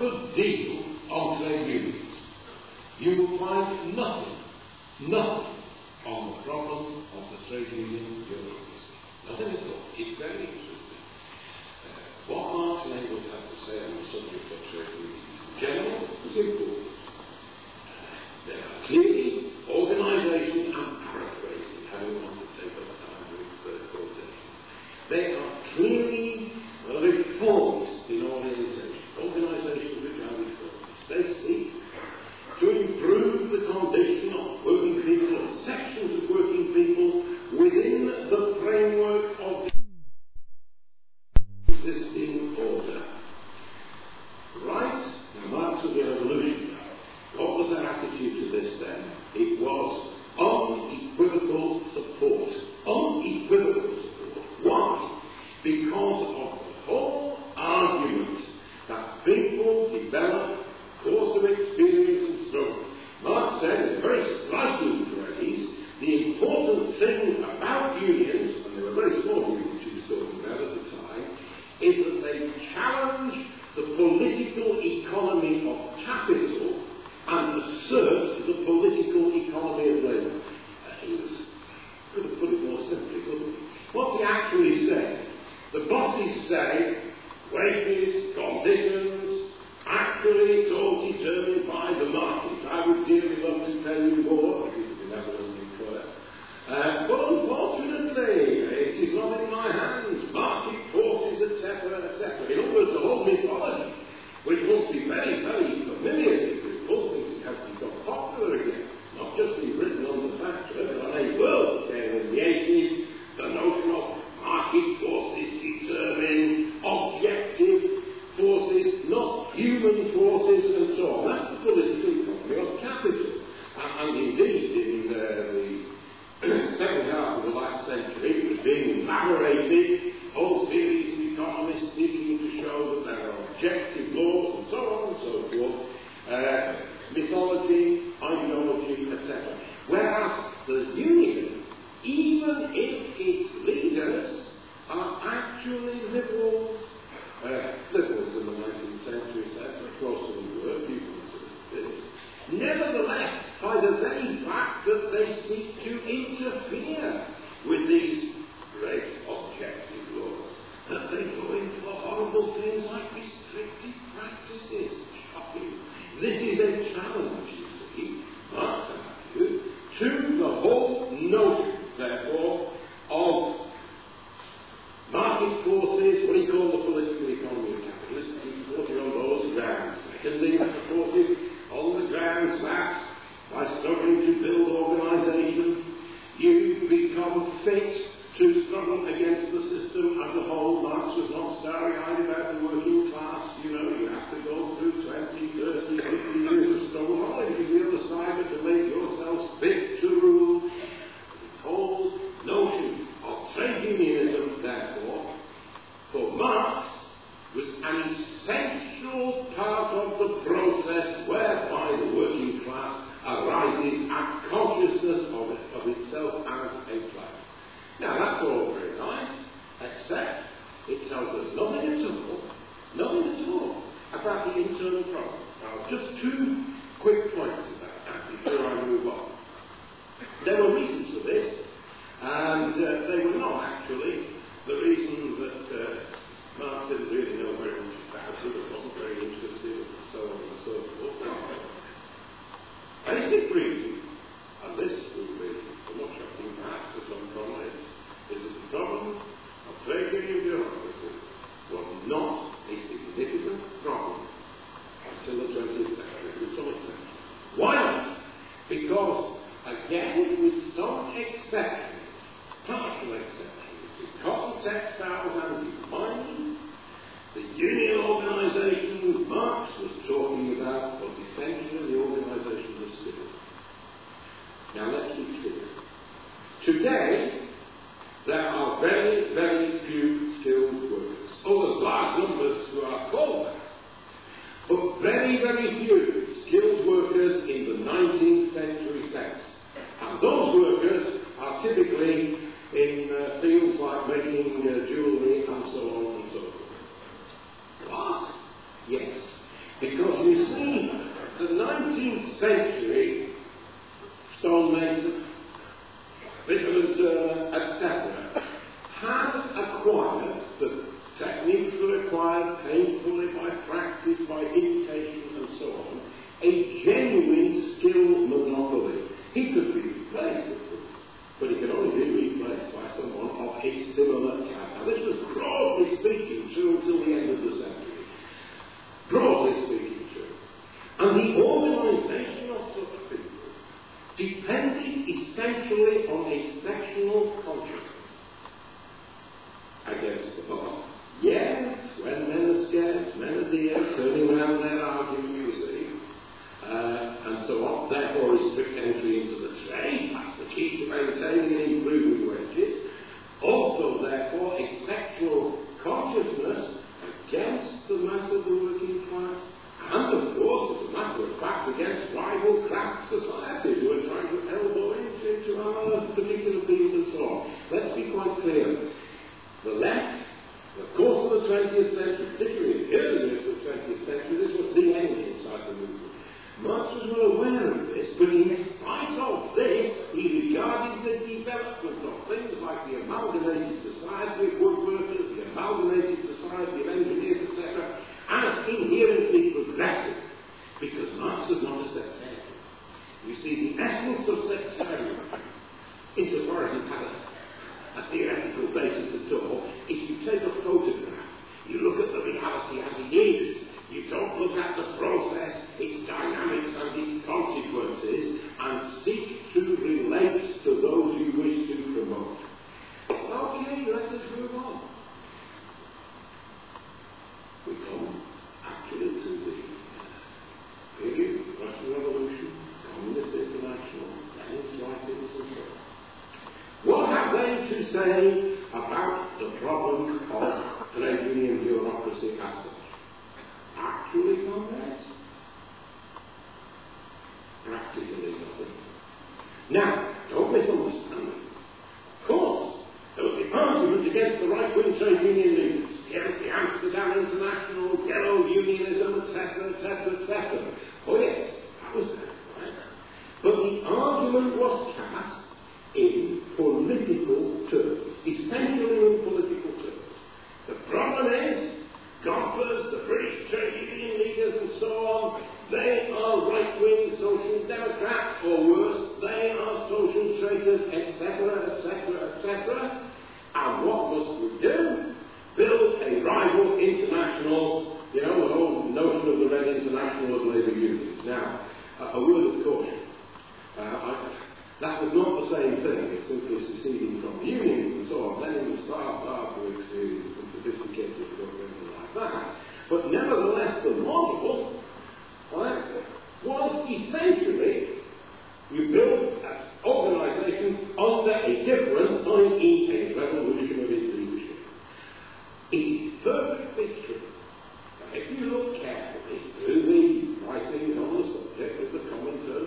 Oxford deal on trade unions, you will find nothing on the problem of the trade union bureaucracy. Nothing at all. It's very interesting. What Marx and Engels have to say on the subject of trade unions in general is important. They are clearly organisation and paraphrasing, having want to take up time with quotations. They are clearly reformist in orientation. Organisations which are reformist. They seek to improve the condition of working people or sections of working people within the framework of the existing order. Right? Now, Marx was a revolutionary. What was their attitude to this then? It was unequivocal support. Unequivocal support. Why? Because of the whole argument that people develop a course of experience and struggle. Marx said, in a very striking phrase, the important thing about unions, and they were very small unions he was talking about at the time, is that they challenge the political economy of capital and assert the political economy of labour. He could have put it more simply, couldn't he? What's he actually saying? The bosses say, wages, conditions, actually it's all determined by the market. I would dearly love to tell you more, if it's a benevolent employer. But unfortunately, it is not in my hands. Market forces, etc., etc. In other words, the whole mythology, which must be very, very familiar to people since it has become popular again, not just be written on the factors, on a world scale in the 80s, the notion of market forces determine objective forces, not human forces, and so on. That's the political economy of capital. And indeed, in the second half of the last century, it was being elaborated, whole series of economists seeking to show that there are objective laws, and so on and so forth, mythology, ideology, etc. Whereas the union, even if its leaders are actually liberals in the 19th century, etc., across the world, people consider this. Nevertheless, by the very fact that they seek to interfere with these great objective laws, that they go into horrible things like restrictive practices. Shocking. This is a challenge, you see, Marx argued, to the whole notion, therefore, of market forces, what he called the political economy of capitalism. He supported on those grounds. Secondly, he supported on the grounds that by struggling to build organisation, you become fit to struggle against the system as a whole. Marx was not starry-eyed about the working class. You have to go through 20, 30, 50 years of struggle, not only to the other side, but to make yourself fit to rule. The whole notion of trade unionism, therefore, for Marx, was an essential part of the process whereby the working class arises at consciousness of itself as a class. Now, that's all very nice, except it tells us nothing at all about the internal problem. Now, just two quick points about that before I move on. There were reasons for this, and they were not actually the reason that Marx didn't really know very much about it, or wasn't very interested, and so on and so forth. Basic reason, and this will be somewhat shocking perhaps to some comrades, is that the problem of trade union bureaucracy was not a significant problem until the 20th century to some extent. Why not? Because, again, with some exceptions, partial exceptions, to cotton, textiles and mining, the union organisation Marx was talking about was essentially the organisation of skills. Now let's be clear. Today, there are very, very few skilled workers. There's large numbers who are called that. But very, very few skilled workers in the 19th century sense. And those workers are typically in fields like making jewellery and so on and so forth. What? Yes. Because you see, the 19th century stonemason, viticulture, etc., has acquired the techniques required painfully by practice, by imitation and so on, a genuine skill monopoly. He could be replaced, of course, but he can only be replaced by someone of a similar type. Now this was broadly speaking true until the end of the century. Broadly speaking true. And the organisation of such people depended essentially on a sectional consciousness against the boss. Yes, when men are scarce, men are dear, turning around their argument, you see, and so on. Therefore, restrict entry into the trade. That's the key to maintaining and improving wages. Also, therefore, a sexual consciousness against the mass of the working class, and of course, as a matter of fact, against rival craft societies who are trying to elbow into our particular field and so on. Let's be quite clear. The left, the course of the 20th century, particularly in the early years of the 20th century, this was the end inside the movement. Marx was well aware of this, but in spite of this, he regarded the development of things like the amalgamated society of woodworkers, the amalgamated society of engineers, etc., as inherently progressive, because Marx was not a sectarian. You see, the essence of sectarianism, insofar as it had a theoretical basis at all, is you take a photograph, you look at the reality as it is, you don't look at the process, its dynamics and its consequences, and seek to relate to those you wish to promote. Okay, let us move on. We come actually to the period, Russian Revolution, Communist International, Lenin's writings and so on. What have they to say about the problem of trade union bureaucracy as such? Actually, comrades? Practically nothing. Now, don't misunderstand me. Of course, there was the argument against the right-wing trade union leaders, against the Amsterdam International, yellow unionism, etc., etc., etc. Oh yes, that was there, right? But the argument was cast in political terms, essentially in political terms. The problem is, Gompers, the British trade union leaders and so on, they are right-wing social democrats, or worse, they are social traitors, etc., etc., etc. And what must we do? Build a rival international, the whole notion of the Red International of Labour Unions. Now, a word of caution. That was not the same thing as simply seceding from the unions and so on. Lenin was far too experienced and sophisticated to go anything like that. But nevertheless, the model was essentially you build an organisation under a different, i.e. a revolutionary leadership. It's perfectly true. If you look carefully through the writings on the subject of the Comintern,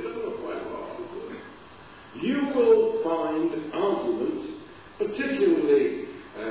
you will find arguments, particularly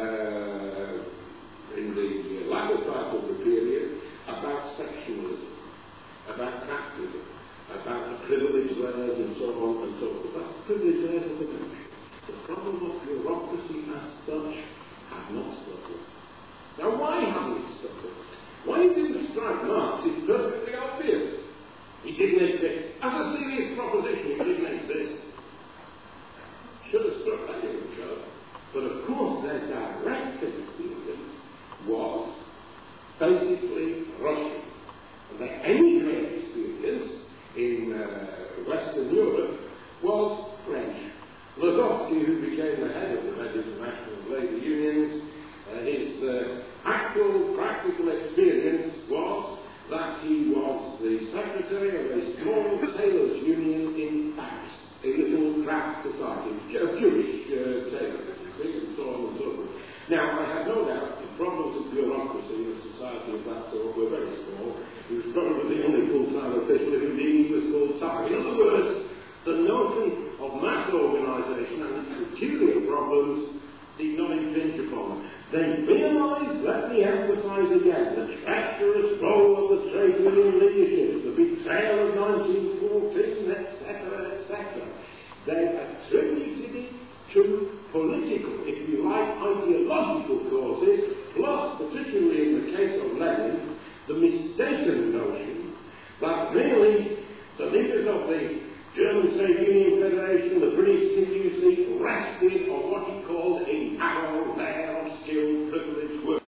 in the latter part of the period, about sectionalism, about capitalism, about the privileged layers and so on and so forth. That's the privileged layers of the country. The problem of bureaucracy as such has not struggled. Now, why haven't it struggled? Why it didn't strike Marx is perfectly obvious. It didn't exist. As a serious proposition, it didn't exist. Should have struck anyone, should. But of course, their direct experience was basically Russian. And their emigrant experience in Western Europe was French. Lazowski, who became the head of the Red International Labour Unions, his actual practical experience was that he was the secretary of a small tailors' union in Paris, a little craft society, a Jewish tailor, and so on and so forth. Now, I have no doubt the problems of bureaucracy in a society of that sort were very small. He was probably the only full-time official who indeed was full-time. In other words, the notion of mass organisation and its peculiar problems did not impinge upon them. They realised, let me emphasise again, the treacherous role of the trade Stalin leadership, the betrayal of 1914, etc., etc. They attributed it to political, if you like, ideological causes, plus, particularly in the case of Lenin, the mistaken notion that really the leaders of the German Trade Union Federation, the British CUC, rested on what he called a narrow layer of skilled, privileged work.